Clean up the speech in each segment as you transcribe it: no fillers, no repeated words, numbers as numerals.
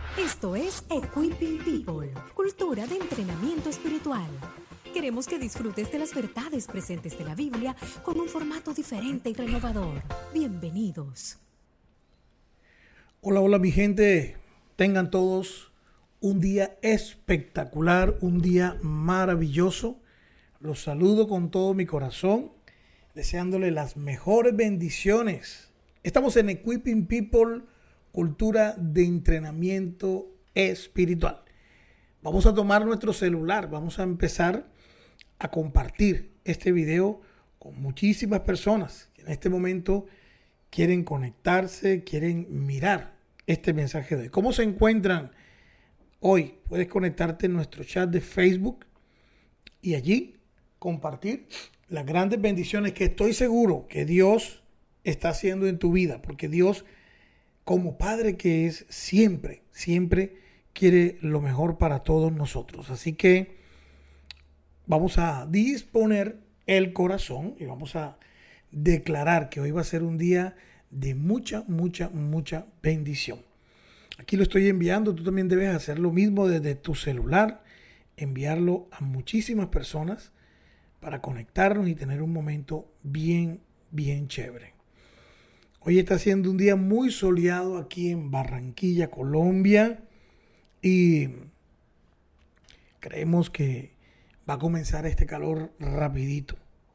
Esto es Equipping People, cultura de entrenamiento espiritual. Queremos que disfrutes de las verdades presentes de la Biblia con un formato diferente y renovador. Bienvenidos. Hola, hola mi gente. Tengan todos un día espectacular, un día maravilloso. Los saludo con todo mi corazón, deseándole las mejores bendiciones. Estamos en Equipping People, cultura de entrenamiento espiritual. Vamos a tomar nuestro celular, vamos a empezar a compartir este video con muchísimas personas que en este momento quieren conectarse, quieren mirar este mensaje de hoy. ¿Cómo se encuentran hoy? Puedes conectarte en nuestro chat de Facebook y allí compartir las grandes bendiciones que estoy seguro que Dios está haciendo en tu vida, porque Dios, como Padre que es, siempre quiere lo mejor para todos nosotros. Así que vamos a disponer el corazón y vamos a declarar que hoy va a ser un día de mucha bendición. Aquí lo estoy enviando, tú también debes hacer lo mismo desde tu celular, enviarlo a muchísimas personas para conectarnos y tener un momento bien chévere. Hoy está siendo un día muy soleado aquí en Barranquilla, Colombia, y creemos que va a comenzar este calor rapidito.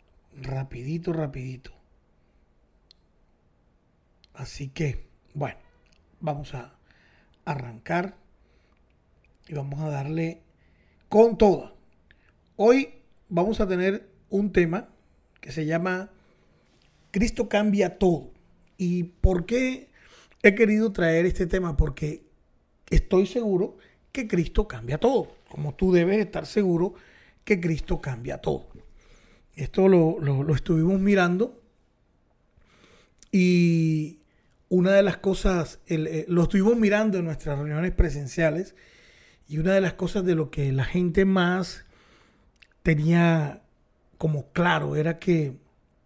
Así que, bueno, vamos a arrancar y vamos a darle con toda. Hoy vamos a tener un tema que se llama Cristo cambia todo. ¿Y por qué he querido traer este tema? Porque estoy seguro que Cristo cambia todo, como tú debes estar seguro que Cristo cambia todo. Esto lo estuvimos mirando y una de las cosas, lo estuvimos mirando en nuestras reuniones presenciales, y una de las cosas de lo que la gente más tenía como claro era que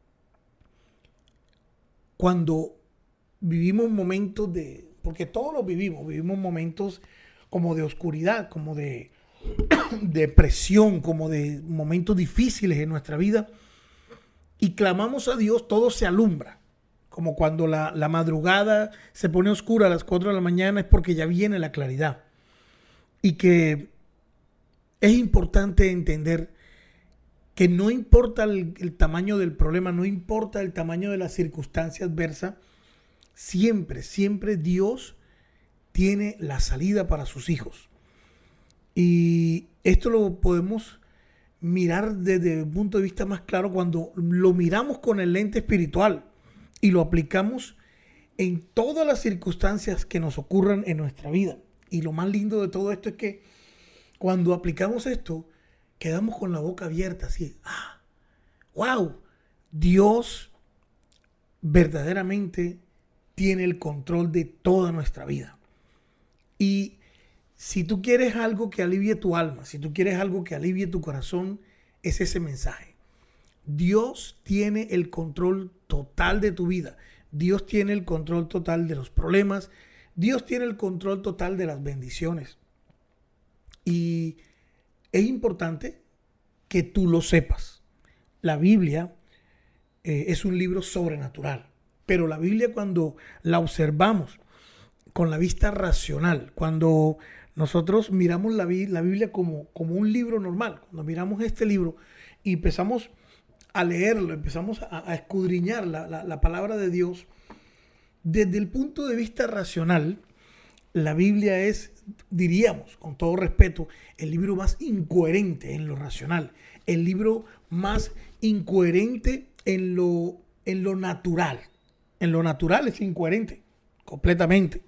cuando vivimos momentos porque todos los vivimos momentos como de oscuridad, como de depresión, como de momentos difíciles en nuestra vida, y clamamos a Dios, todo se alumbra. Como cuando la madrugada se pone oscura a las 4 de la mañana, es porque ya viene la claridad. Y que es importante entender que no importa el tamaño del problema, no importa el tamaño de la circunstancia adversa, siempre Dios tiene la salida para sus hijos. Y esto lo podemos mirar desde un punto de vista más claro cuando lo miramos con el lente espiritual y lo aplicamos en todas las circunstancias que nos ocurran en nuestra vida. Y lo más lindo de todo esto es que cuando aplicamos esto, quedamos con la boca abierta, así, wow, Dios verdaderamente tiene el control de toda nuestra vida. Y si tú quieres algo que alivie tu alma, si tú quieres algo que alivie tu corazón, es ese mensaje. Dios tiene el control total de tu vida. Dios tiene el control total de los problemas. Dios tiene el control total de las bendiciones. Y es importante que tú lo sepas. La Biblia es un libro sobrenatural, pero la Biblia, cuando la observamos con la vista racional, cuando nosotros miramos la Biblia como un libro normal, cuando miramos este libro y empezamos a leerlo, empezamos a escudriñar la palabra de Dios, desde el punto de vista racional, la Biblia es, diríamos, con todo respeto, el libro más incoherente en lo racional, el libro más incoherente en lo natural. En lo natural es incoherente, completamente.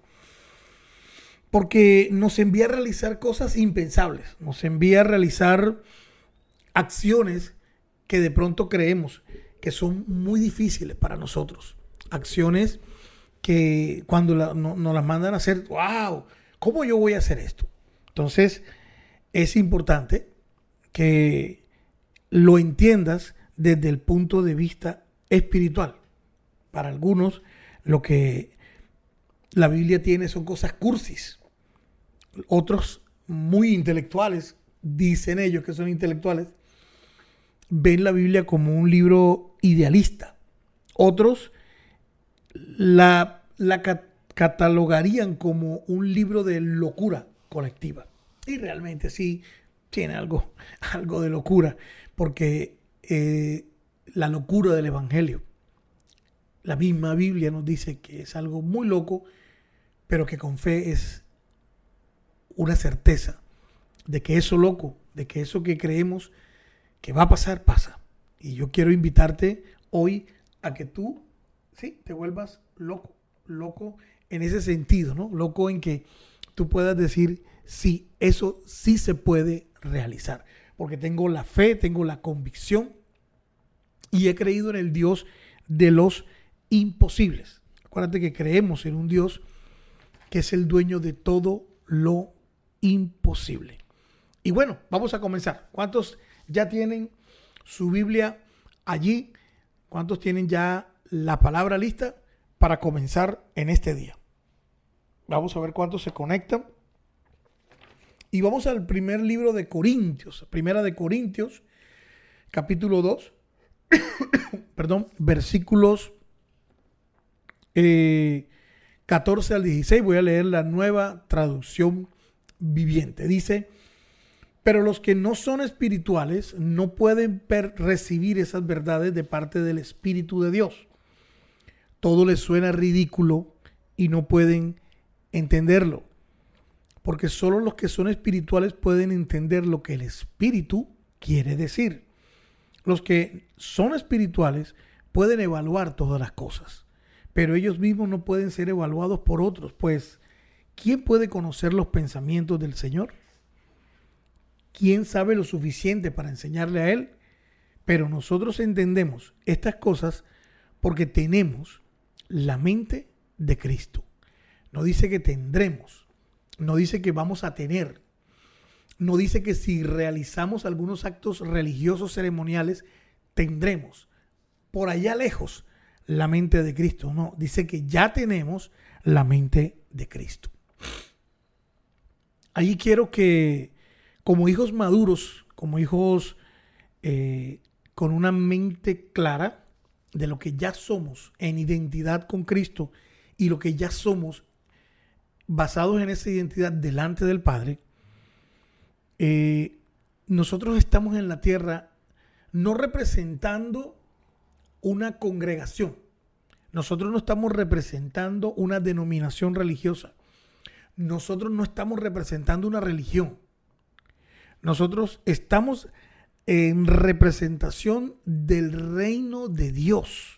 Porque nos envía a realizar cosas impensables, nos envía a realizar acciones que de pronto creemos que son muy difíciles para nosotros. Acciones que cuando nos las mandan a hacer, wow, ¿cómo yo voy a hacer esto? Entonces, es importante que lo entiendas desde el punto de vista espiritual. Para algunos, lo que la Biblia tiene son cosas cursis. Otros muy intelectuales, dicen ellos que son intelectuales, ven la Biblia como un libro idealista. Otros la catalogarían como un libro de locura colectiva. Y realmente sí tiene algo de locura, porque la locura del Evangelio, la misma Biblia nos dice que es algo muy loco, pero que con fe es una certeza de que eso loco, de que eso que creemos que va a pasar, pasa. Y yo quiero invitarte hoy a que tú, sí, te vuelvas loco en ese sentido, ¿no? Loco en que tú puedas decir, sí, eso sí se puede realizar. Porque tengo la fe, tengo la convicción y he creído en el Dios de los imposibles. Acuérdate que creemos en un Dios que es el dueño de todo lo imposible. Y bueno, vamos a comenzar. ¿Cuántos ya tienen su Biblia allí? ¿Cuántos tienen ya la palabra lista para comenzar en este día? Vamos a ver cuántos se conectan. Y vamos al primer libro de Corintios, Primera de Corintios, capítulo 2, versículos 14 al 16. Voy a leer la Nueva Traducción Viviente. Dice: pero los que no son espirituales no pueden recibir esas verdades de parte del Espíritu de Dios. Todo les suena ridículo y no pueden entenderlo, porque solo los que son espirituales pueden entender lo que el Espíritu quiere decir. Los que son espirituales pueden evaluar todas las cosas, pero ellos mismos no pueden ser evaluados por otros, pues ¿quién puede conocer los pensamientos del Señor? ¿Quién sabe lo suficiente para enseñarle a Él? Pero nosotros entendemos estas cosas porque tenemos la mente de Cristo. No dice que tendremos, no dice que vamos a tener, no dice que si realizamos algunos actos religiosos ceremoniales tendremos por allá lejos la mente de Cristo. No, dice que ya tenemos la mente de Cristo. Allí quiero que como hijos maduros, como hijos con una mente clara de lo que ya somos en identidad con Cristo y lo que ya somos basados en esa identidad delante del Padre, nosotros estamos en la tierra no representando una congregación. Nosotros no estamos representando una denominación religiosa. Nosotros no estamos representando una religión. Nosotros estamos en representación del reino de Dios.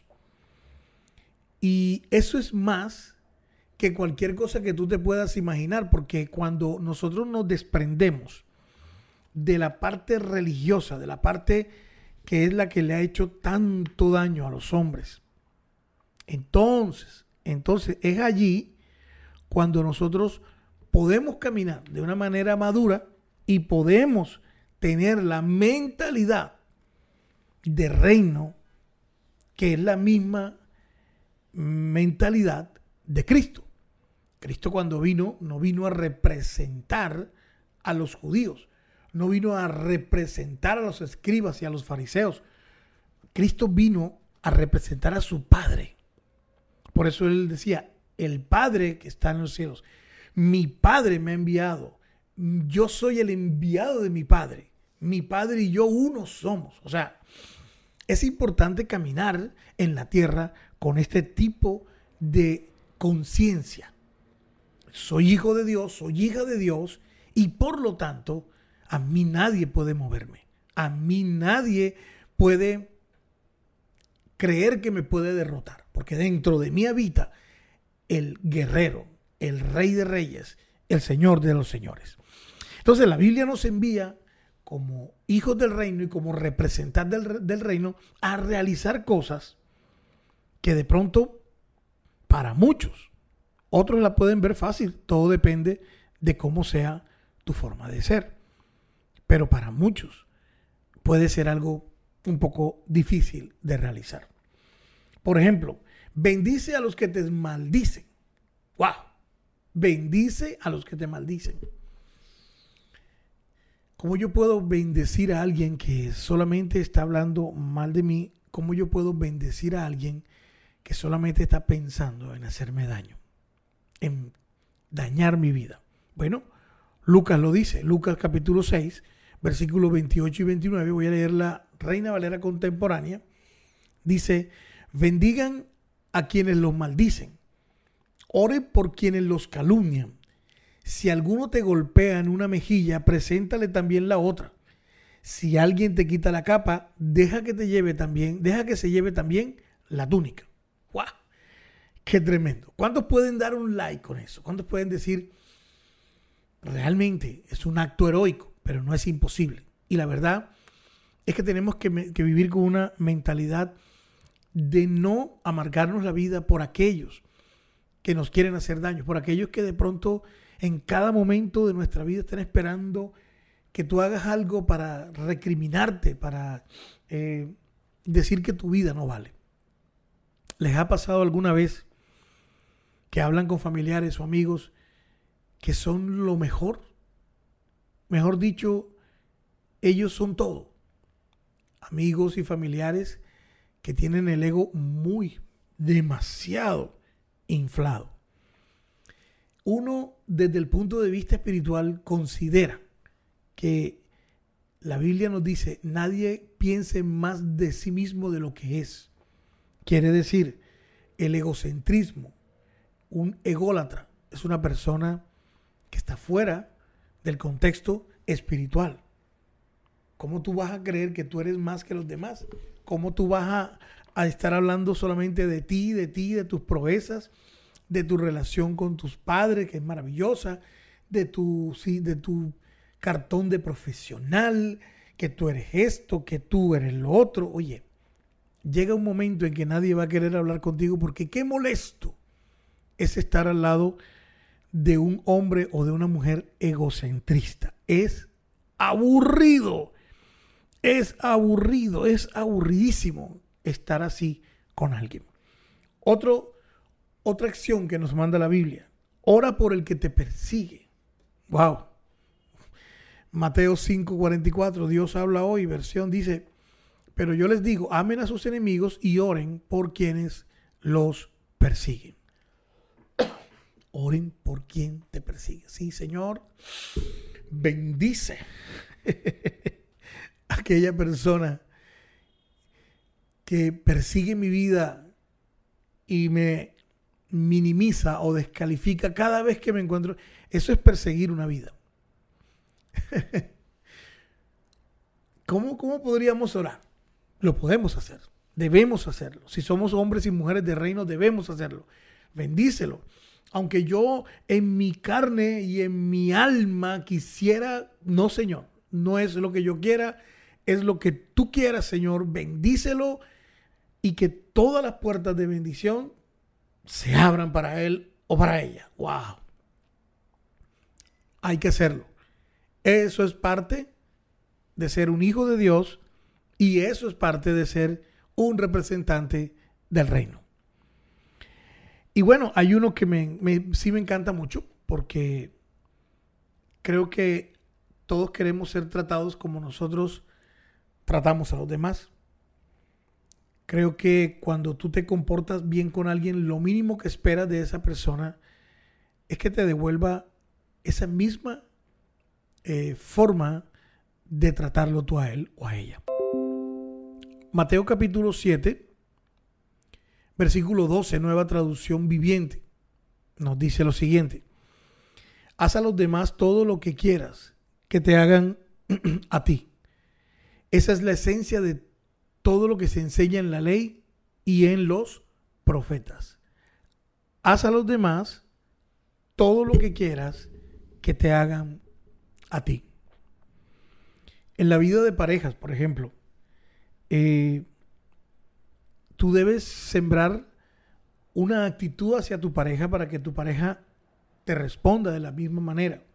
Y eso es más que cualquier cosa que tú te puedas imaginar, porque cuando nosotros nos desprendemos de la parte religiosa, de la parte que es la que le ha hecho tanto daño a los hombres, entonces es allí cuando nosotros podemos caminar de una manera madura y podemos tener la mentalidad de reino, que es la misma mentalidad de Cristo. Cristo cuando vino, no vino a representar a los judíos, no vino a representar a los escribas y a los fariseos. Cristo vino a representar a su Padre. Por eso él decía, el Padre que está en los cielos, mi Padre me ha enviado. Yo soy el enviado de mi Padre. Mi Padre y yo uno somos. O sea, es importante caminar en la tierra con este tipo de conciencia. Soy hijo de Dios, soy hija de Dios y por lo tanto a mí nadie puede moverme. A mí nadie puede creer que me puede derrotar, porque dentro de mí habita el guerrero, el Rey de Reyes, el Señor de los Señores. Entonces la Biblia nos envía como hijos del reino y como representantes del reino a realizar cosas que de pronto para muchos, otros la pueden ver fácil. Todo depende de cómo sea tu forma de ser. Pero para muchos puede ser algo un poco difícil de realizar. Por ejemplo, bendice a los que te maldicen. ¡Wow! Bendice a los que te maldicen. ¿Cómo yo puedo bendecir a alguien que solamente está hablando mal de mí? ¿Cómo yo puedo bendecir a alguien que solamente está pensando en hacerme daño, en dañar mi vida? Bueno, Lucas lo dice, Lucas capítulo 6, versículos 28 y 29, voy a leer la Reina Valera contemporánea. Dice, bendigan a quienes los maldicen, oren por quienes los calumnian. Si alguno te golpea en una mejilla, preséntale también la otra. Si alguien te quita la capa, deja que se lleve también la túnica. ¡Guau! ¡Qué tremendo! ¿Cuántos pueden dar un like con eso? ¿Cuántos pueden decir, realmente es un acto heroico, pero no es imposible? Y la verdad es que tenemos que vivir con una mentalidad de no amargarnos la vida por aquellos que nos quieren hacer daño, por aquellos que de pronto en cada momento de nuestra vida están esperando que tú hagas algo para recriminarte, para decir que tu vida no vale. ¿Les ha pasado alguna vez que hablan con familiares o amigos que son lo mejor? Mejor dicho, ellos son todo. Amigos y familiares que tienen el ego demasiado inflado. Uno, desde el punto de vista espiritual, considera que la Biblia nos dice, nadie piense más de sí mismo de lo que es. Quiere decir, el egocentrismo, un ególatra, es una persona que está fuera del contexto espiritual. ¿Cómo tú vas a creer que tú eres más que los demás? ¿Cómo tú vas a estar hablando solamente de ti, de tus proezas, de tu relación con tus padres, que es maravillosa, de tu cartón de profesional, que tú eres esto, que tú eres lo otro? Oye, llega un momento en que nadie va a querer hablar contigo porque qué molesto es estar al lado de un hombre o de una mujer egocentrista. Es aburrido, es aburridísimo estar así con alguien. Otra acción que nos manda la Biblia, ora por el que te persigue. Wow. Mateo 5:44, Dios habla hoy, versión dice, pero yo les digo, amen a sus enemigos y oren por quienes los persiguen. Oren por quien te persigue. Sí, Señor, bendice a aquella persona que persigue mi vida y me minimiza o descalifica cada vez que me encuentro. Eso es perseguir una vida. ¿Cómo podríamos orar? Lo podemos hacer, debemos hacerlo. Si somos hombres y mujeres de reino, debemos hacerlo. Bendícelo. Aunque yo en mi carne y en mi alma quisiera, no, Señor, no es lo que yo quiera, es lo que tú quieras, Señor. Bendícelo y que todas las puertas de bendición se abran para él o para ella. ¡Wow! Hay que hacerlo. Eso es parte de ser un hijo de Dios y eso es parte de ser un representante del reino. Y bueno, hay uno que sí me encanta mucho porque creo que todos queremos ser tratados como nosotros tratamos a los demás. Creo que cuando tú te comportas bien con alguien, lo mínimo que esperas de esa persona es que te devuelva esa misma forma de tratarlo tú a él o a ella. Mateo capítulo 7, versículo 12, nueva traducción viviente, nos dice lo siguiente: haz a los demás todo lo que quieras que te hagan a ti. Esa es la esencia de todo lo que se enseña en la ley y en los profetas. Haz a los demás todo lo que quieras que te hagan a ti. En la vida de parejas, por ejemplo, tú debes sembrar una actitud hacia tu pareja para que tu pareja te responda de la misma manera.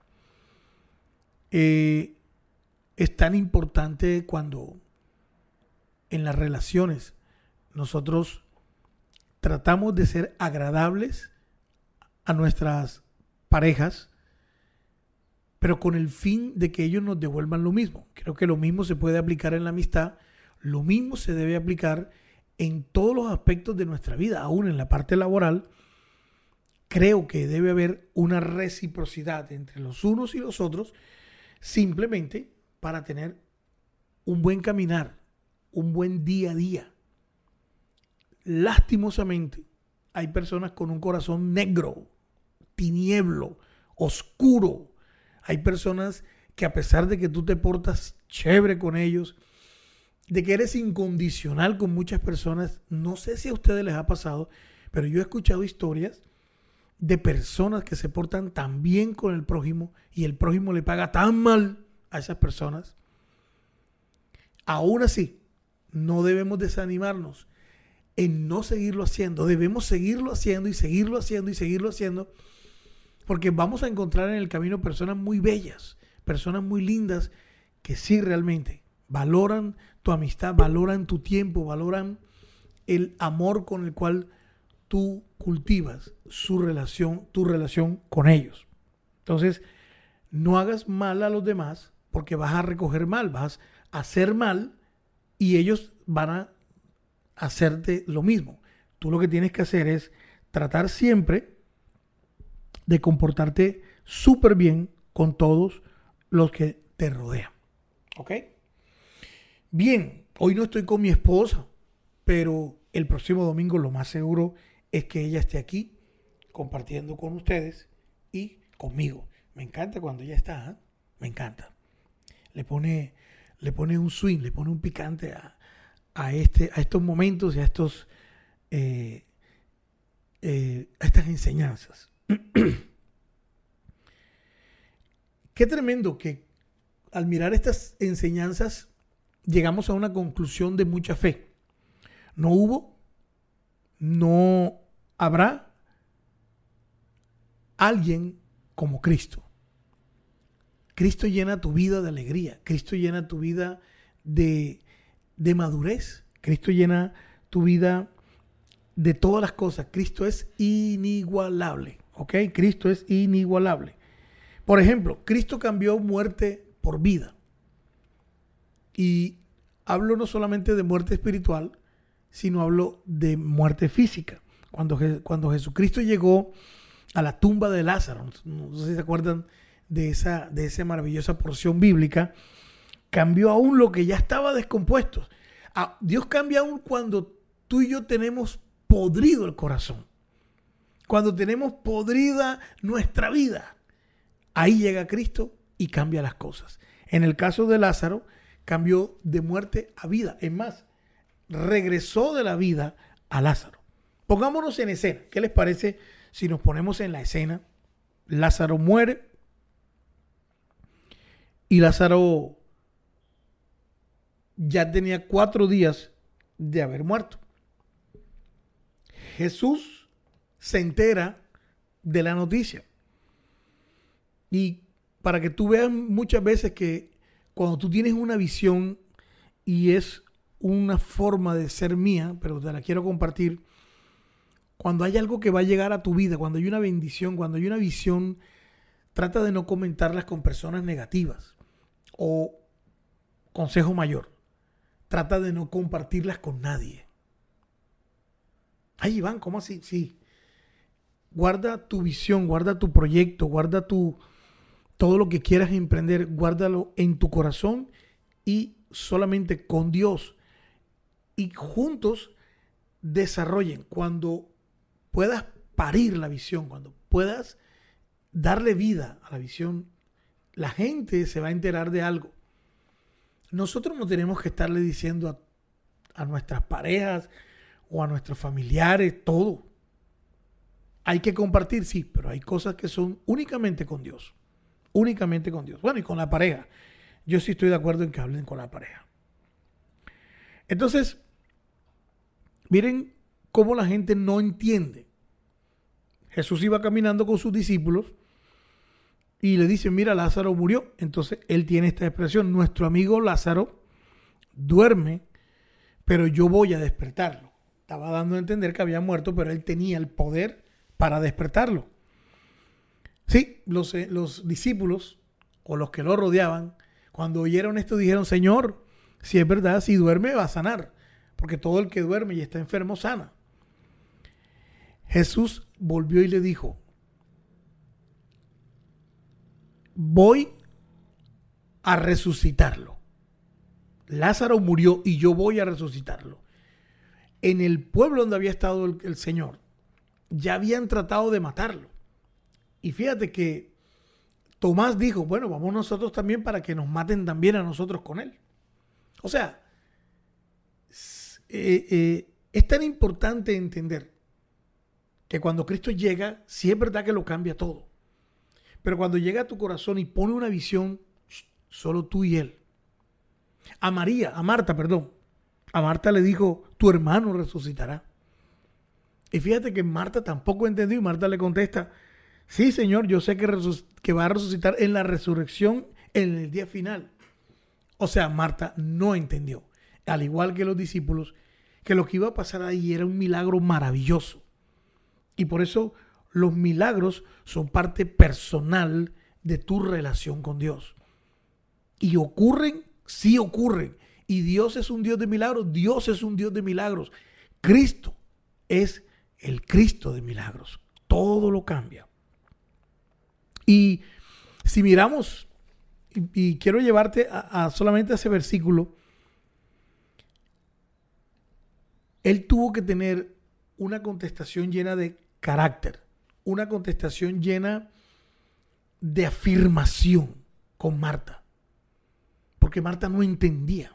Es tan importante cuando en las relaciones nosotros tratamos de ser agradables a nuestras parejas, pero con el fin de que ellos nos devuelvan lo mismo. Creo que lo mismo se puede aplicar en la amistad, lo mismo se debe aplicar en todos los aspectos de nuestra vida, aún en la parte laboral. Creo que debe haber una reciprocidad entre los unos y los otros, simplemente para tener un buen caminar, un buen día a día. Lastimosamente, hay personas con un corazón negro, tinieblo, oscuro. Hay personas que, a pesar de que tú te portas chévere con ellos, de que eres incondicional con muchas personas, no sé si a ustedes les ha pasado, pero yo he escuchado historias de personas que se portan tan bien con el prójimo y el prójimo le paga tan mal a esas personas. Aún así, no debemos desanimarnos en no seguirlo haciendo. Debemos seguirlo haciendo y seguirlo haciendo y seguirlo haciendo, porque vamos a encontrar en el camino personas muy bellas, personas muy lindas que sí realmente valoran tu amistad, valoran tu tiempo, valoran el amor con el cual tú cultivas tu relación con ellos. Entonces, no hagas mal a los demás porque vas a recoger mal, vas a hacer mal y ellos van a hacerte lo mismo. Tú lo que tienes que hacer es tratar siempre de comportarte súper bien con todos los que te rodean. ¿Ok? Bien, hoy no estoy con mi esposa, pero el próximo domingo lo más seguro es que ella esté aquí compartiendo con ustedes y conmigo. Me encanta cuando ella está, ¿eh? Me encanta. Le pone un swing, le pone un picante a estos momentos y a estas enseñanzas. Qué tremendo que al mirar estas enseñanzas llegamos a una conclusión de mucha fe. No hubo, no habrá alguien como Cristo. Cristo llena tu vida de alegría. Cristo llena tu vida de madurez. Cristo llena tu vida de todas las cosas. Cristo es inigualable. ¿Ok? Cristo es inigualable. Por ejemplo, Cristo cambió muerte por vida. Y hablo no solamente de muerte espiritual, sino hablo de muerte física. Cuando Jesucristo llegó a la tumba de Lázaro, no sé si se acuerdan de esa maravillosa porción bíblica, cambió aún lo que ya estaba descompuesto. Dios cambia aún cuando tú y yo tenemos podrido el corazón, cuando tenemos podrida nuestra vida. Ahí llega Cristo y cambia las cosas. En el caso de Lázaro, cambió de muerte a vida. Es más, regresó de la vida a Lázaro. Pongámonos en escena. ¿Qué les parece si nos ponemos en la escena? Lázaro muere y Lázaro ya tenía 4 días de haber muerto. Jesús se entera de la noticia. Y para que tú veas muchas veces que cuando tú tienes una visión y es una forma de ser mía, pero te la quiero compartir, cuando hay algo que va a llegar a tu vida, cuando hay una bendición, cuando hay una visión, trata de no comentarlas con personas negativas. O consejo mayor, trata de no compartirlas con nadie. Ay, Iván, ¿cómo así? Sí. Guarda tu visión, guarda tu proyecto, guarda todo lo que quieras emprender, guárdalo en tu corazón y solamente con Dios. Y juntos desarrollen. Cuando puedas parir la visión, cuando puedas darle vida a la visión, la gente se va a enterar de algo. Nosotros no tenemos que estarle diciendo a nuestras parejas o a nuestros familiares todo. Hay que compartir, sí, pero hay cosas que son únicamente con Dios. Únicamente con Dios. Bueno, y con la pareja. Yo sí estoy de acuerdo en que hablen con la pareja. Entonces, miren cómo la gente no entiende. Jesús iba caminando con sus discípulos y le dicen, mira, Lázaro murió. Entonces, él tiene esta expresión, nuestro amigo Lázaro duerme, pero yo voy a despertarlo. Estaba dando a entender que había muerto, pero él tenía el poder para despertarlo. Sí, los discípulos o los que lo rodeaban, cuando oyeron esto dijeron, Señor, si es verdad, si duerme va a sanar, porque todo el que duerme y está enfermo sana. Jesús volvió y le dijo, voy a resucitarlo. Lázaro murió y yo voy a resucitarlo. En el pueblo donde había estado el Señor, ya habían tratado de matarlo. Y fíjate que Tomás dijo, bueno, vamos nosotros también para que nos maten también a nosotros con él. O sea, es tan importante entender que cuando Cristo llega, sí es verdad que lo cambia todo. Pero cuando llega a tu corazón y pone una visión, solo tú y él. A Marta le dijo, tu hermano resucitará. Y fíjate que Marta tampoco entendió y Marta le contesta, sí, Señor, yo sé que va a resucitar en la resurrección en el día final. O sea, Marta no entendió, al igual que los discípulos, que lo que iba a pasar ahí era un milagro maravilloso. Y por eso los milagros son parte personal de tu relación con Dios. Y ocurren, sí ocurren. Y Dios es un Dios de milagros. Dios es un Dios de milagros. Cristo es el Cristo de milagros. Todo lo cambia. Y si miramos, y quiero llevarte a solamente a ese versículo, él tuvo que tener una contestación llena de carácter, una contestación llena de afirmación con Marta, porque Marta no entendía.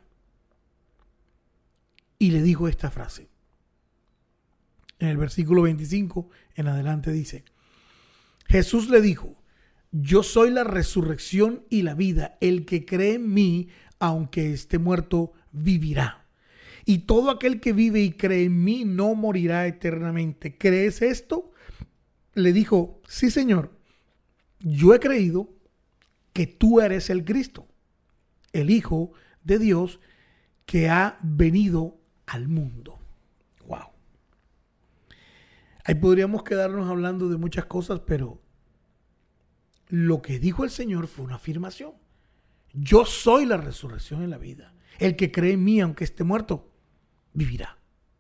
Y le dijo esta frase. En el versículo 25 en adelante dice, Jesús le dijo, yo soy la resurrección y la vida. El que cree en mí, aunque esté muerto, vivirá. Y todo aquel que vive y cree en mí no morirá eternamente. ¿Crees esto? Le dijo, sí, Señor. Yo he creído que tú eres el Cristo, el Hijo de Dios que ha venido al mundo. Wow. Ahí podríamos quedarnos hablando de muchas cosas, pero lo que dijo el Señor fue una afirmación. Yo soy la resurrección y la vida. El que cree en mí, aunque esté muerto, vivirá.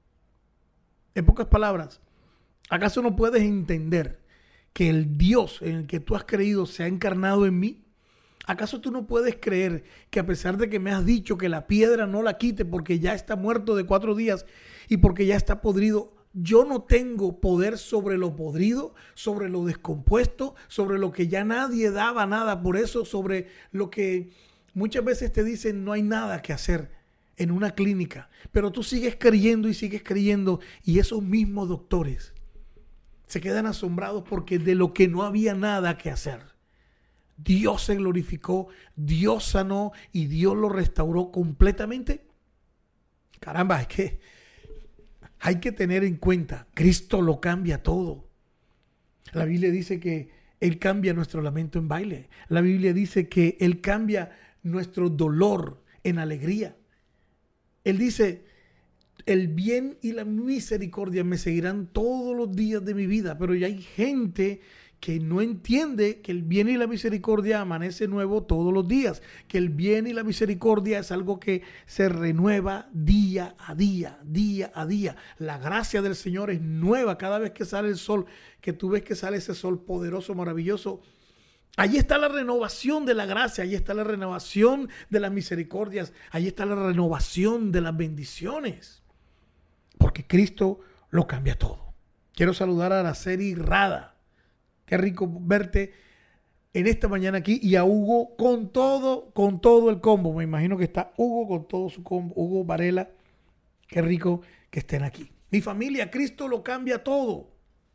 En pocas palabras, ¿acaso no puedes entender que el Dios en el que tú has creído se ha encarnado en mí? ¿Acaso tú no puedes creer que a pesar de que me has dicho que la piedra no la quite porque ya está muerto de 4 días y porque ya está podrido, yo no tengo poder sobre lo podrido, sobre lo descompuesto, sobre lo que ya nadie daba nada por eso, sobre lo que muchas veces te dicen no hay nada que hacer en una clínica, pero tú sigues creyendo y esos mismos doctores se quedan asombrados porque de lo que no había nada que hacer, Dios se glorificó, Dios sanó y Dios lo restauró completamente. Caramba, es que hay que tener en cuenta, Cristo lo cambia todo. La Biblia dice que Él cambia nuestro lamento en baile. La Biblia dice que Él cambia nuestro dolor en alegría. Él dice, el bien y la misericordia me seguirán todos los días de mi vida. Pero ya hay gente que no entiende que el bien y la misericordia amanece nuevo todos los días, que el bien y la misericordia es algo que se renueva día a día, día a día. La gracia del Señor es nueva cada vez que sale el sol, que tú ves que sale ese sol poderoso, maravilloso. Allí está la renovación de la gracia, allí está la renovación de las misericordias, allí está la renovación de las bendiciones, porque Cristo lo cambia todo. Quiero saludar a Araceli Rada. Qué rico verte en esta mañana aquí, y a Hugo con todo el combo. Me imagino que está Hugo con todo su combo. Hugo Varela, qué rico que estén aquí. Mi familia, Cristo lo cambia todo.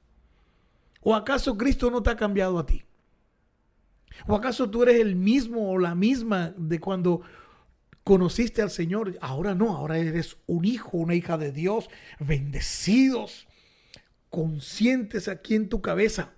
¿O acaso Cristo no te ha cambiado a ti? ¿O acaso tú eres el mismo o la misma de cuando conociste al Señor? Ahora no, ahora eres un hijo, una hija de Dios, bendecidos, conscientes aquí en tu cabeza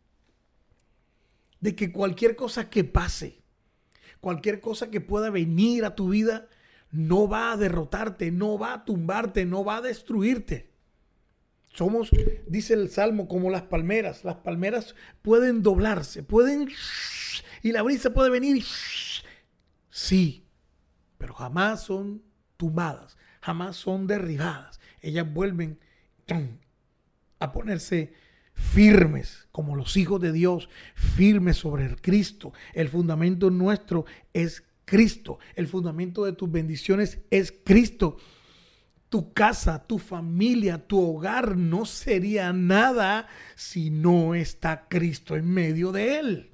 de que cualquier cosa que pase, cualquier cosa que pueda venir a tu vida, no va a derrotarte, no va a tumbarte, no va a destruirte. Somos, dice el Salmo, como las palmeras. Las palmeras pueden doblarse, pueden y la brisa puede venir. Sí, pero jamás son tumbadas, jamás son derribadas. Ellas vuelven a ponerse firmes como los hijos de Dios, firmes sobre el Cristo. El fundamento nuestro es Cristo. El fundamento de tus bendiciones es Cristo. Tu casa, tu familia, tu hogar no sería nada si no está Cristo en medio de él.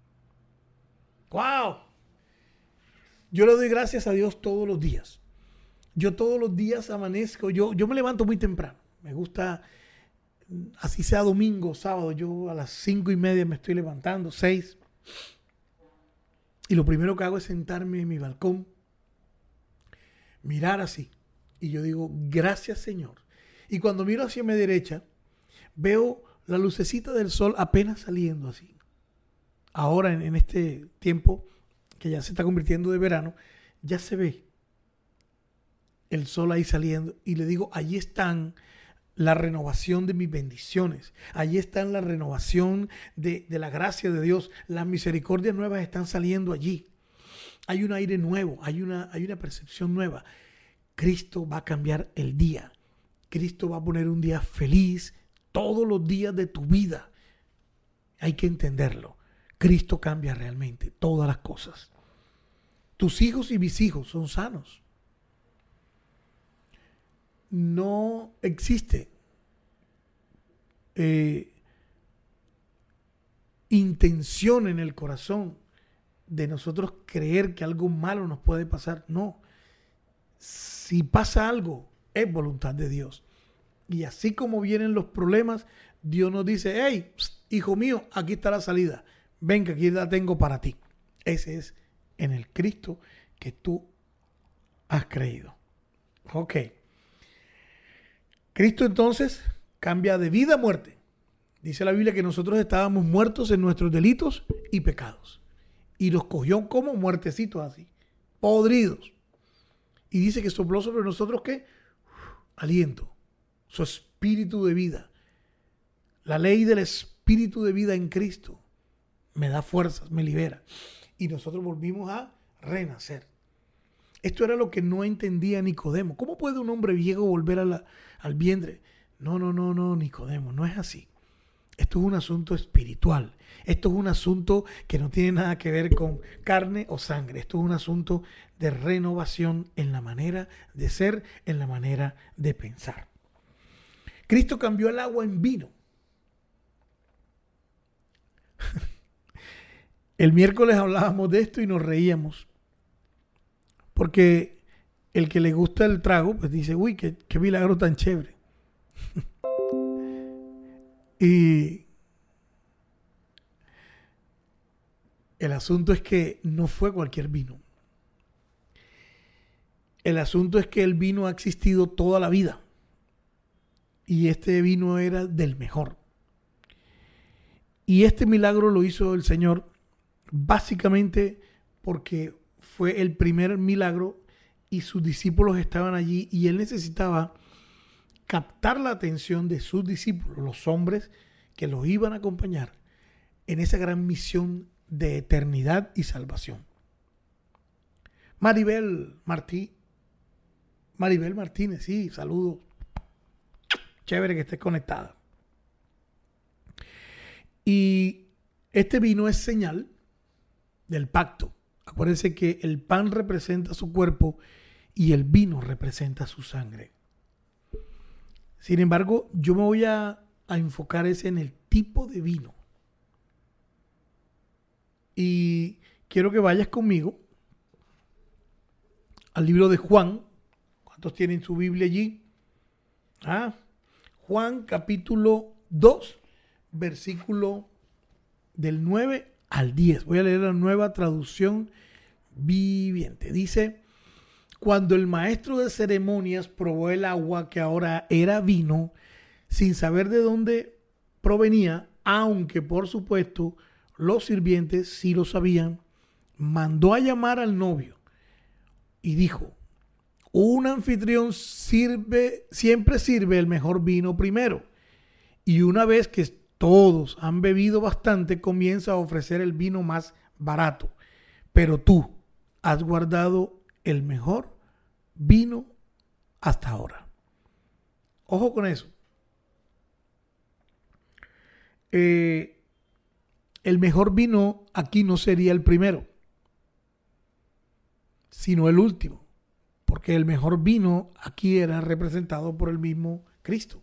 ¡Wow! Yo le doy gracias a Dios todos los días. Yo todos los días amanezco. Yo me levanto muy temprano. Me gusta, así sea domingo, sábado, yo a las 5:30 me estoy levantando, 6. Y lo primero que hago es sentarme en mi balcón, mirar así. Y yo digo, gracias Señor. Y cuando miro hacia mi derecha, veo la lucecita del sol apenas saliendo así. Ahora en este tiempo que ya se está convirtiendo de verano, ya se ve el sol ahí saliendo. Y le digo, allí están la renovación de mis bendiciones. Allí está la renovación de la gracia de Dios. Las misericordias nuevas están saliendo allí. Hay un aire nuevo, hay una percepción nueva. Cristo va a cambiar el día. Cristo va a poner un día feliz todos los días de tu vida. Hay que entenderlo. Cristo cambia realmente todas las cosas. Tus hijos y mis hijos son sanos. No existe intención en el corazón de nosotros creer que algo malo nos puede pasar. No. Si pasa algo, es voluntad de Dios. Y así como vienen los problemas, Dios nos dice, hey, hijo mío, aquí está la salida. Ven que aquí la tengo para ti. Ese es en el Cristo que tú has creído. Ok. Cristo entonces cambia de vida a muerte. Dice la Biblia que nosotros estábamos muertos en nuestros delitos y pecados. Y los cogió como muertecitos así, podridos. Y dice que sopló sobre nosotros, ¿qué? Aliento, su espíritu de vida. La ley del espíritu de vida en Cristo me da fuerzas, me libera. Y nosotros volvimos a renacer. Esto era lo que no entendía Nicodemo. ¿Cómo puede un hombre viejo volver al vientre? No, Nicodemo, no es así. Esto es un asunto espiritual. Esto es un asunto que no tiene nada que ver con carne o sangre. Esto es un asunto de renovación en la manera de ser, en la manera de pensar. Cristo cambió el agua en vino. El miércoles hablábamos de esto y nos reíamos. Porque el que le gusta el trago, pues dice, uy, qué milagro tan chévere. Y el asunto es que no fue cualquier vino. El asunto es que el vino ha existido toda la vida. Y este vino era del mejor. Y este milagro lo hizo el Señor básicamente porque fue el primer milagro y sus discípulos estaban allí y él necesitaba captar la atención de sus discípulos, los hombres que los iban a acompañar en esa gran misión de eternidad y salvación. Maribel Martínez, sí, saludos. Chévere que estés conectada. Y este vino es señal del pacto. Acuérdense que el pan representa su cuerpo y el vino representa su sangre. Sin embargo, yo me voy a enfocar en el tipo de vino. Y quiero que vayas conmigo al libro de Juan. ¿Cuántos tienen su Biblia allí? Juan capítulo 2, versículo del 9 al 10. Voy a leer la Nueva Traducción Viviente. Dice: cuando el maestro de ceremonias probó el agua que ahora era vino, sin saber de dónde provenía, aunque por supuesto los sirvientes sí lo sabían, mandó a llamar al novio y dijo: un anfitrión siempre sirve el mejor vino primero, y una vez que todos han bebido bastante, comienza a ofrecer el vino más barato, pero tú has guardado el mejor vino hasta ahora. Ojo con eso. El mejor vino aquí no sería el primero, sino el último, porque el mejor vino aquí era representado por el mismo Cristo.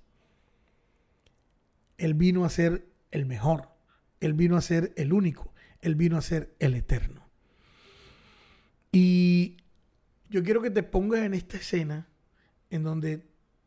Él vino a ser el mejor, Él vino a ser el único, Él vino a ser el eterno. Y yo quiero que te pongas en esta escena en donde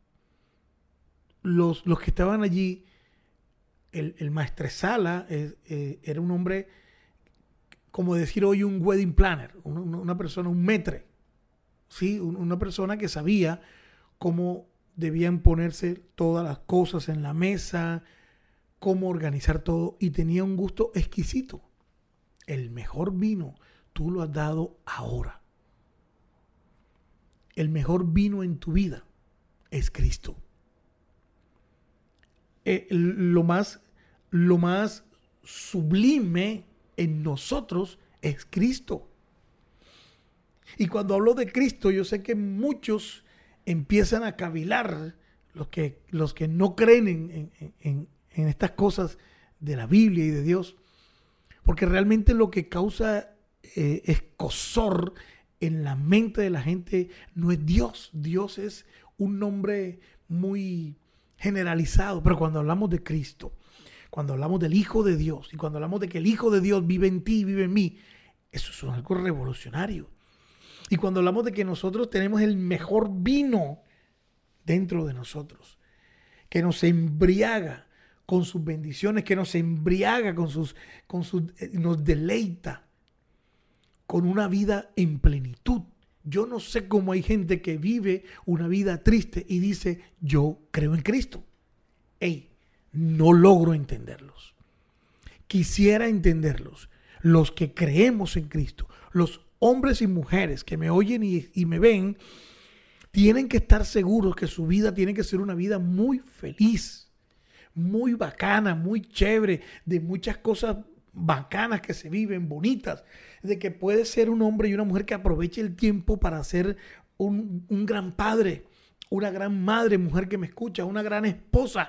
los que estaban allí, el maestresala era un hombre, como decir hoy un wedding planner, una persona, un maître, ¿sí? Una persona que sabía cómo debían ponerse todas las cosas en la mesa, cómo organizar todo, y tenía un gusto exquisito. El mejor vino tú lo has dado ahora. El mejor vino en tu vida es Cristo. Lo más sublime en nosotros es Cristo. Y cuando hablo de Cristo, yo sé que muchos empiezan a cavilar, los que no creen en estas cosas de la Biblia y de Dios, porque realmente lo que causa escozor en la mente de la gente no es Dios. Dios es un nombre muy generalizado, pero cuando hablamos de Cristo, cuando hablamos del Hijo de Dios y cuando hablamos de que el Hijo de Dios vive en ti, vive en mí, eso es algo revolucionario. Y cuando hablamos de que nosotros tenemos el mejor vino dentro de nosotros, que nos embriaga con sus bendiciones, que nos embriaga nos deleita con una vida en plenitud. Yo no sé cómo hay gente que vive una vida triste y dice, yo creo en Cristo. No logro entenderlos. Quisiera entenderlos. Los que creemos en Cristo, los hombres y mujeres que me oyen y me ven, tienen que estar seguros que su vida tiene que ser una vida muy feliz, muy bacana, muy chévere, de muchas cosas bacanas que se viven, bonitas, de que puede ser un hombre y una mujer que aproveche el tiempo para ser un gran padre, una gran madre, mujer que me escucha, una gran esposa.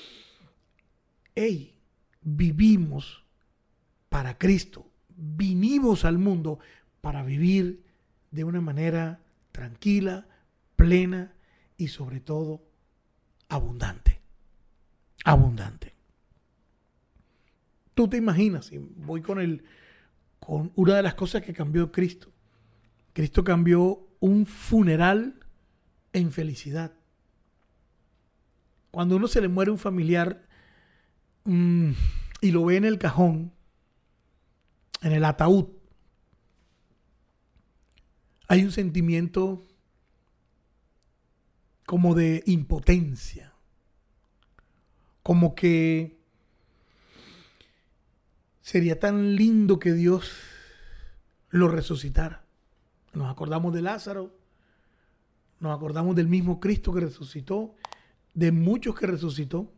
Vivimos para Cristo, vinimos al mundo para vivir de una manera tranquila, plena y sobre todo abundante. Abundante. Tú te imaginas, y voy con una de las cosas que cambió Cristo. Cristo cambió un funeral en felicidad. Cuando uno se le muere un familiar y lo ve en el cajón, en el ataúd, hay un sentimiento como de impotencia, como que sería tan lindo que Dios lo resucitara. Nos acordamos de Lázaro, nos acordamos del mismo Cristo que resucitó, de muchos que resucitó.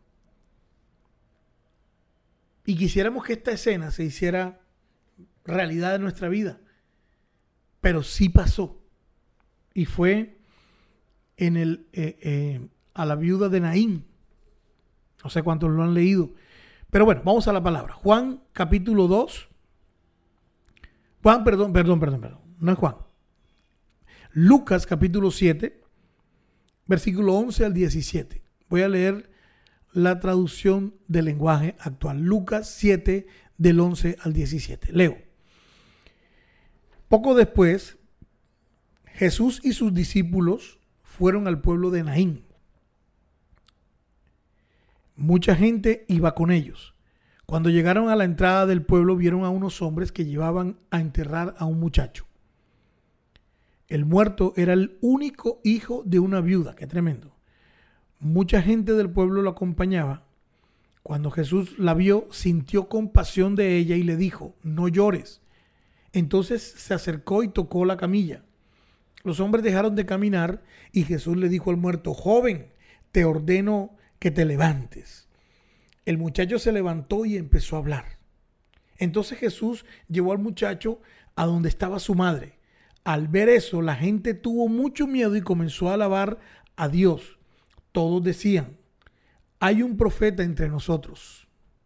Y quisiéramos que esta escena se hiciera realidad en nuestra vida. Pero sí pasó. Y fue a la viuda de Naín. No sé cuántos lo han leído. Pero bueno, vamos a la palabra. Juan capítulo 2. Perdón. No es Juan. Lucas capítulo 7, versículo 11 al 17. Voy a leer la traducción del lenguaje actual. Lucas 7, del 11 al 17. Leo. Poco después, Jesús y sus discípulos fueron al pueblo de Naín. Mucha gente iba con ellos. Cuando llegaron a la entrada del pueblo, vieron a unos hombres que llevaban a enterrar a un muchacho. El muerto era el único hijo de una viuda. ¡Qué tremendo! Mucha gente del pueblo lo acompañaba. Cuando Jesús la vio, sintió compasión de ella y le dijo, no llores. Entonces se acercó y tocó la camilla. Los hombres dejaron de caminar y Jesús le dijo al muerto, joven, te ordeno que te levantes. El muchacho se levantó y empezó a hablar. Entonces Jesús llevó al muchacho a donde estaba su madre. Al ver eso, la gente tuvo mucho miedo y comenzó a alabar a Dios. Todos decían, hay un profeta entre nosotros.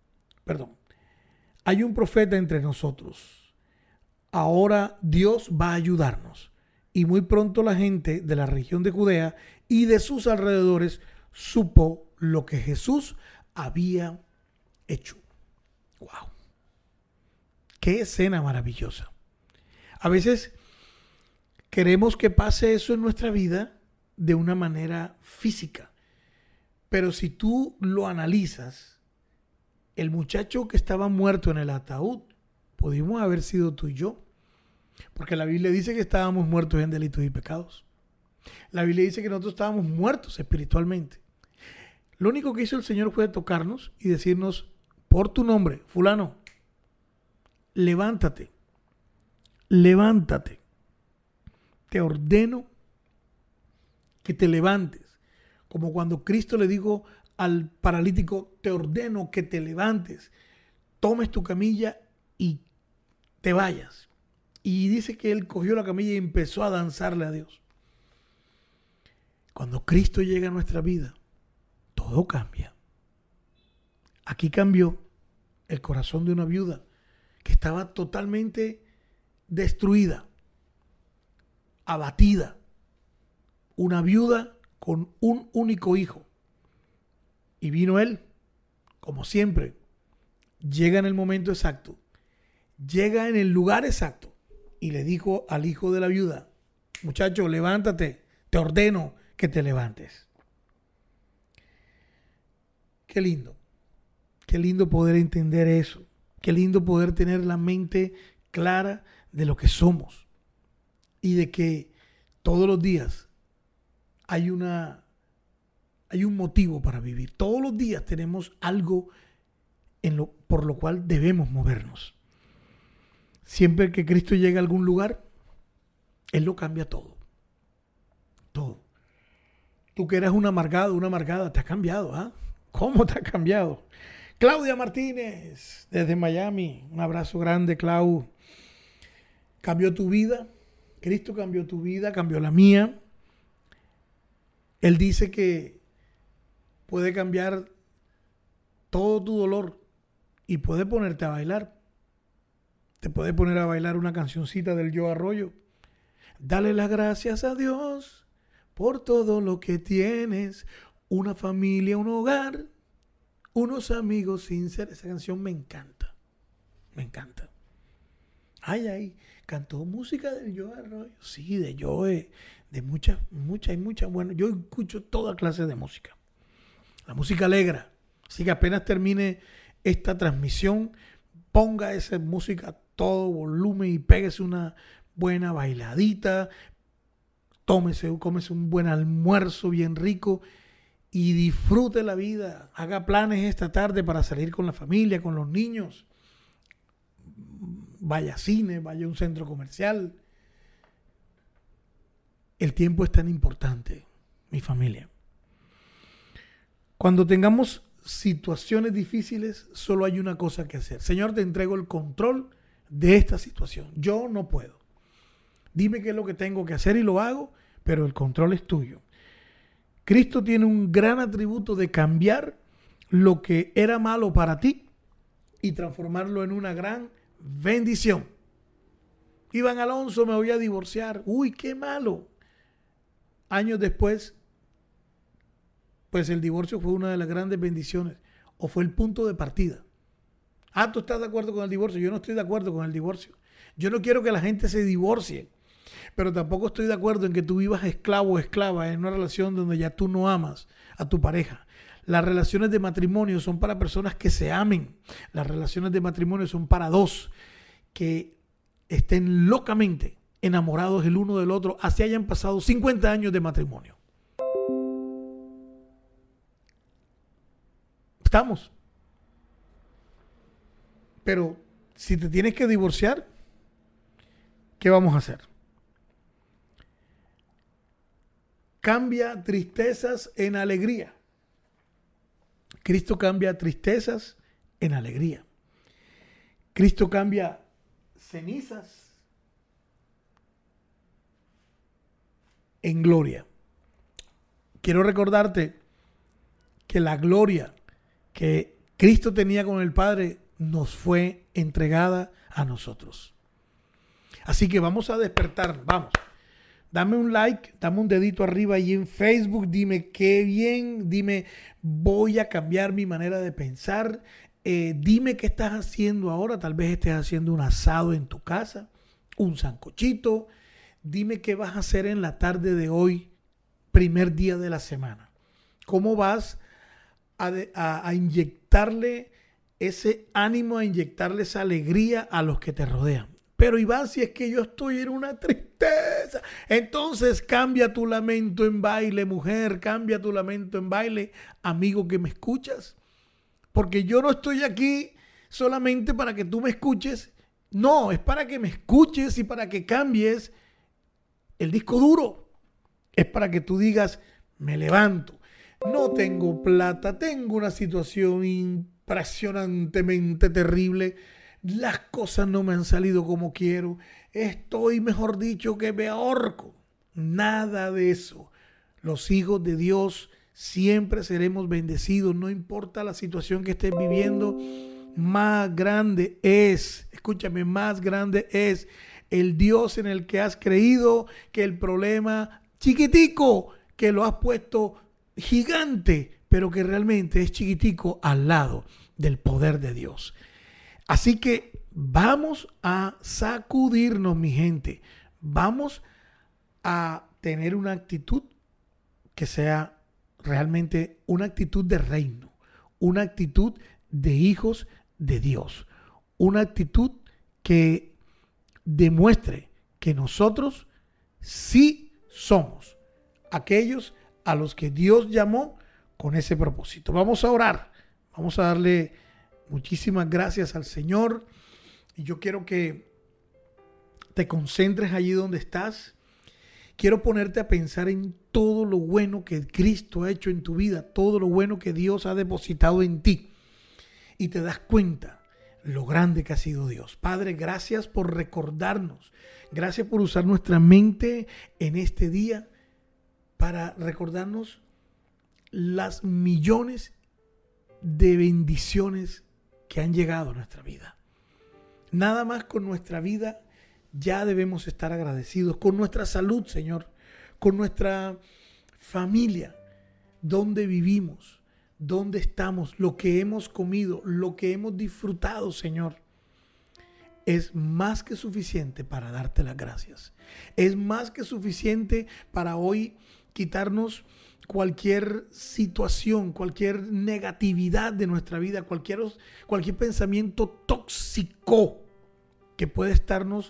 Hay un profeta entre nosotros. Ahora Dios va a ayudarnos. Y muy pronto la gente de la región de Judea y de sus alrededores supo lo que Jesús había hecho. ¡Wow! ¡Qué escena maravillosa! A veces queremos que pase eso en nuestra vida de una manera física. Pero si tú lo analizas, el muchacho que estaba muerto en el ataúd, pudimos haber sido tú y yo. Porque la Biblia dice que estábamos muertos en delitos y pecados. La Biblia dice que nosotros estábamos muertos espiritualmente. Lo único que hizo el Señor fue tocarnos y decirnos, por tu nombre, fulano, levántate, levántate. Te ordeno que te levantes. Como cuando Cristo le dijo al paralítico, te ordeno que te levantes, tomes tu camilla y te vayas. Y dice que él cogió la camilla y empezó a danzarle a Dios. Cuando Cristo llega a nuestra vida, todo cambia. Aquí cambió el corazón de una viuda que estaba totalmente destruida, abatida. Una viuda con un único hijo. Y vino él, como siempre, llega en el momento exacto, llega en el lugar exacto y le dijo al hijo de la viuda, muchacho, levántate, te ordeno que te levantes. Qué lindo poder entender eso, qué lindo poder tener la mente clara de lo que somos y de que todos los días hay un motivo para vivir. Todos los días tenemos algo por lo cual debemos movernos. Siempre que Cristo llega a algún lugar, Él lo cambia todo. Todo. Tú que eras un amargado, una amargada, te ha cambiado, ¿ah? ¿Cómo te ha cambiado? Claudia Martínez, desde Miami. Un abrazo grande, Clau. Cambió tu vida. Cristo cambió tu vida, cambió la mía. Él dice que puede cambiar todo tu dolor y puede ponerte a bailar. Te puede poner a bailar una cancioncita del Yo Arroyo. Dale las gracias a Dios por todo lo que tienes. Una familia, un hogar, unos amigos sinceros. Esa canción me encanta. Me encanta. Ay, cantó música del Yo Arroyo. Sí, de Joe. De mucha. Bueno, yo escucho toda clase de música. La música alegra. Así que apenas termine esta transmisión, ponga esa música a todo volumen y péguese una buena bailadita. Cómese un buen almuerzo bien rico y disfrute la vida. Haga planes esta tarde para salir con la familia, con los niños. Vaya a cine, vaya a un centro comercial. El tiempo es tan importante, mi familia. Cuando tengamos situaciones difíciles, solo hay una cosa que hacer. Señor, te entrego el control de esta situación. Yo no puedo. Dime qué es lo que tengo que hacer y lo hago, pero el control es tuyo. Cristo tiene un gran atributo de cambiar lo que era malo para ti y transformarlo en una gran bendición. Iván Alonso, me voy a divorciar. Uy, qué malo. Años después, pues el divorcio fue una de las grandes bendiciones o fue el punto de partida. Ah, ¿tú estás de acuerdo con el divorcio? Yo no estoy de acuerdo con el divorcio. Yo no quiero que la gente se divorcie, pero tampoco estoy de acuerdo en que tú vivas esclavo o esclava en una relación donde ya tú no amas a tu pareja. Las relaciones de matrimonio son para personas que se amen. Las relaciones de matrimonio son para dos que estén locamente enamorados el uno del otro, así hayan pasado 50 años de matrimonio. Estamos. Pero si te tienes que divorciar, ¿qué vamos a hacer? Cambia tristezas en alegría. Cristo cambia tristezas en alegría. Cristo cambia cenizas en gloria. Quiero recordarte que la gloria que Cristo tenía con el Padre nos fue entregada a nosotros. Así que vamos a despertar, vamos. Dame un like, dame un dedito arriba ahí en Facebook, dime qué bien, dime voy a cambiar mi manera de pensar, dime qué estás haciendo ahora, tal vez estés haciendo un asado en tu casa, un sancochito, dime qué vas a hacer en la tarde de hoy, primer día de la semana. ¿Cómo vas a inyectarle ese ánimo, a inyectarle esa alegría a los que te rodean? Pero Iván, si es que yo estoy en una tristeza, entonces cambia tu lamento en baile, mujer, cambia tu lamento en baile, amigo que me escuchas. Porque yo no estoy aquí solamente para que tú me escuches, no, es para que me escuches y para que cambies el disco duro. Es para que tú digas, me levanto, no tengo plata, tengo una situación impresionantemente terrible, las cosas no me han salido como quiero, estoy, mejor dicho, que me ahorco. Nada de eso. Los hijos de Dios siempre seremos bendecidos, no importa la situación que estés viviendo. Más grande es, escúchame, más grande es el Dios en el que has creído que el problema chiquitico que lo has puesto gigante, pero que realmente es chiquitico al lado del poder de Dios. Así que vamos a sacudirnos, mi gente. Vamos a tener una actitud que sea realmente una actitud de reino, una actitud de hijos de Dios, una actitud que demuestre que nosotros sí somos aquellos a los que Dios llamó con ese propósito. Vamos a orar, vamos a darle muchísimas gracias al Señor. Y yo quiero que te concentres allí donde estás. Quiero ponerte a pensar en todo lo bueno que Cristo ha hecho en tu vida, todo lo bueno que Dios ha depositado en ti. Y te das cuenta lo grande que ha sido Dios. Padre, gracias por recordarnos. Gracias por usar nuestra mente en este día para recordarnos las millones de bendiciones que han llegado a nuestra vida. Nada más con nuestra vida ya debemos estar agradecidos, con nuestra salud, Señor, con nuestra familia, donde vivimos, donde estamos, lo que hemos comido, lo que hemos disfrutado, Señor. Es más que suficiente para darte las gracias. Es más que suficiente para hoy quitarnos cualquier situación, cualquier negatividad de nuestra vida, cualquier pensamiento tóxico que puede estarnos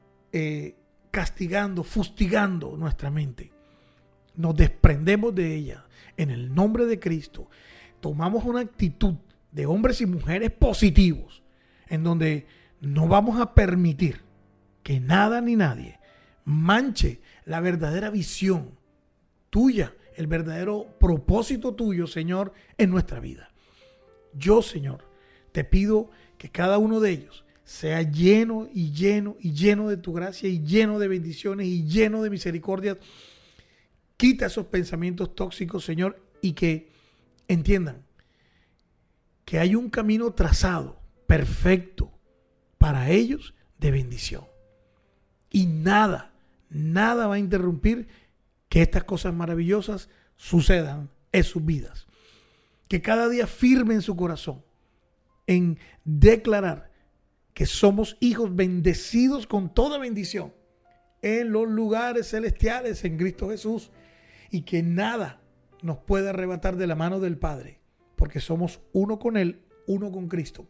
castigando, fustigando nuestra mente. Nos desprendemos de ella en el nombre de Cristo. Tomamos una actitud de hombres y mujeres positivos, en donde no vamos a permitir que nada ni nadie manche la verdadera visión tuya, el verdadero propósito tuyo, Señor, en nuestra vida. Yo, Señor, te pido que cada uno de ellos sea lleno y lleno y lleno de tu gracia y lleno de bendiciones y lleno de misericordia. Quita esos pensamientos tóxicos, Señor, y que entiendan que hay un camino trazado, perfecto, para ellos de bendición. Y nada va a interrumpir que estas cosas maravillosas sucedan en sus vidas. Que cada día firmen su corazón en declarar que somos hijos bendecidos con toda bendición en los lugares celestiales en Cristo Jesús, y que nada nos puede arrebatar de la mano del Padre, porque somos uno con Él, uno con Cristo,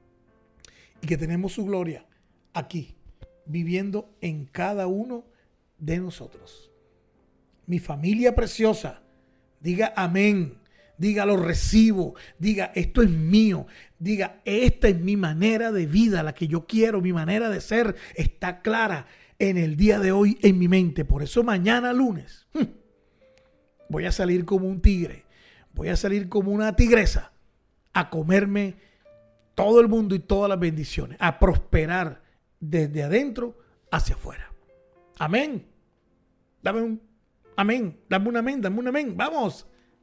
y que tenemos su gloria aquí, viviendo en cada uno de nosotros. Mi familia preciosa, diga amén, diga lo recibo, diga esto es mío, diga esta es mi manera de vida, la que yo quiero, mi manera de ser está clara en el día de hoy en mi mente. Por eso mañana lunes voy a salir como un tigre, voy a salir como una tigresa a comerme todo el mundo y todas las bendiciones, a prosperar desde adentro hacia afuera. Amén. Dame un amén, dame un amén, vamos.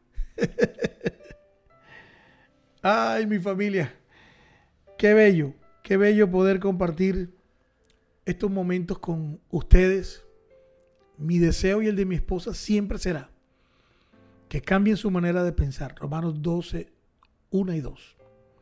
Ay, mi familia, qué bello poder compartir estos momentos con ustedes. Mi deseo y el de mi esposa siempre será que cambien su manera de pensar. Romanos 12, 1 y 2.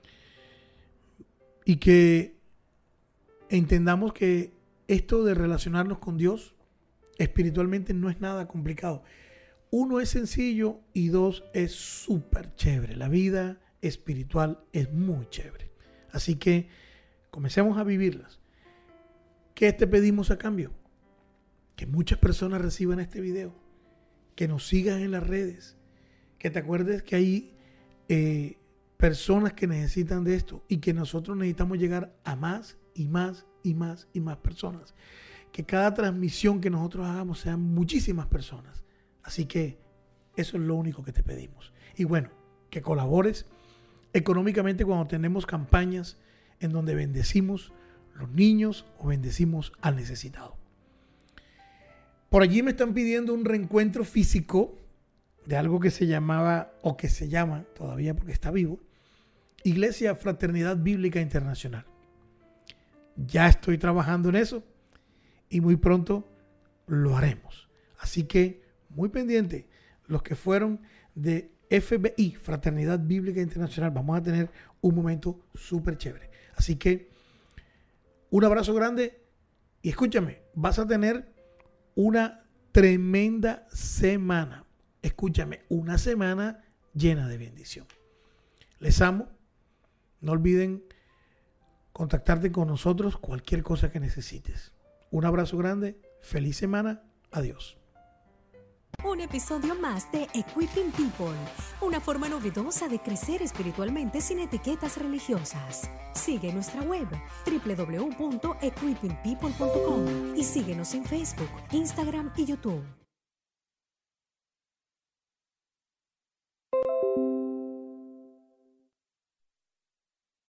Y que entendamos que esto de relacionarnos con Dios espiritualmente no es nada complicado. 1 es sencillo y 2 es súper chévere. La vida espiritual es muy chévere. Así que comencemos a vivirlas. ¿Qué te pedimos a cambio? Que muchas personas reciban este video, que nos sigan en las redes, que te acuerdes que hay personas que necesitan de esto y que nosotros necesitamos llegar a más y más y más y más personas. Que cada transmisión que nosotros hagamos sean muchísimas personas. Así que eso es lo único que te pedimos. Y bueno, que colabores económicamente cuando tenemos campañas en donde bendecimos los niños o bendecimos al necesitado. Por allí me están pidiendo un reencuentro físico de algo que se llamaba, o que se llama todavía porque está vivo, Iglesia Fraternidad Bíblica Internacional. Ya estoy trabajando en eso y muy pronto lo haremos. Así que muy pendiente, los que fueron de FBI, Fraternidad Bíblica Internacional, vamos a tener un momento súper chévere. Así que un abrazo grande y escúchame, vas a tener una tremenda semana. Escúchame, una semana llena de bendición. Les amo. No olviden contactarte con nosotros cualquier cosa que necesites. Un abrazo grande. Feliz semana. Adiós. Un episodio más de Equipping People, una forma novedosa de crecer espiritualmente sin etiquetas religiosas. Sigue nuestra web www.equippingpeople.com y síguenos en Facebook, Instagram y YouTube.